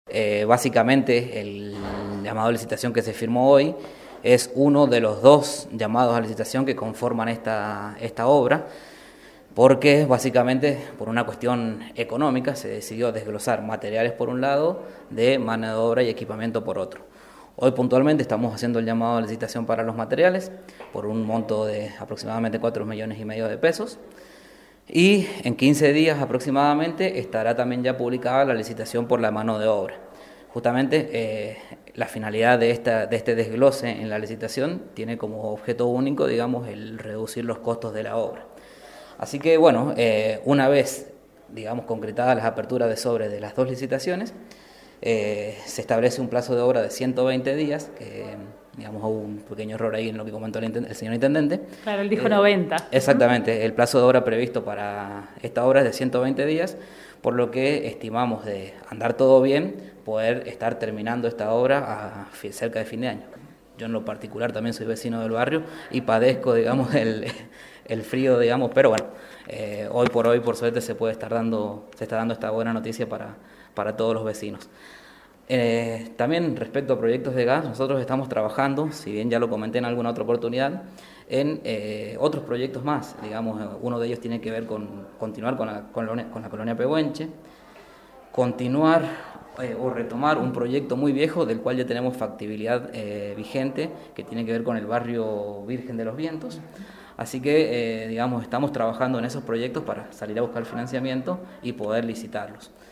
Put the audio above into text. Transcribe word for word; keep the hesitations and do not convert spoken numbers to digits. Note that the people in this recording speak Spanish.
Eh, básicamente el llamado a licitación que se firmó hoy es uno de los dos llamados a licitación que conforman esta, esta obra, porque básicamente por una cuestión económica se decidió desglosar materiales por un lado, de mano de obra y equipamiento por otro. Hoy puntualmente estamos haciendo el llamado a licitación para los materiales por un monto de aproximadamente cuatro millones y medio de pesos, y en quince días aproximadamente estará también ya publicada la licitación por la mano de obra. Justamente eh, la finalidad de, esta, de este desglose en la licitación tiene como objeto único, digamos, el reducir los costos de la obra. Así que, bueno, eh, una vez, digamos, concretadas las aperturas de sobre de las dos licitaciones, eh, se establece un plazo de obra de ciento veinte días, que, digamos, hubo un pequeño error ahí en lo que comentó el, el señor intendente. Claro, él dijo Eh, noventa. Exactamente, el plazo de obra previsto para esta obra es de ciento veinte días, por lo que estimamos, de andar todo bien, poder estar terminando esta obra a cerca de fin de año. Yo en lo particular también soy vecino del barrio y padezco, digamos, el, el frío, digamos, pero bueno, eh, hoy por hoy, por suerte, se puede estar dando, se está dando esta buena noticia para, para todos los vecinos. Eh, también respecto a proyectos de gas, nosotros estamos trabajando, si bien ya lo comenté en alguna otra oportunidad, en eh, otros proyectos más. Digamos, uno de ellos tiene que ver con continuar con la colonia, con la colonia Pehuenche, continuar eh, o retomar un proyecto muy viejo del cual ya tenemos factibilidad eh, vigente, que tiene que ver con el barrio Virgen de los Vientos. Así que, eh, digamos, estamos trabajando en esos proyectos para salir a buscar financiamiento y poder licitarlos.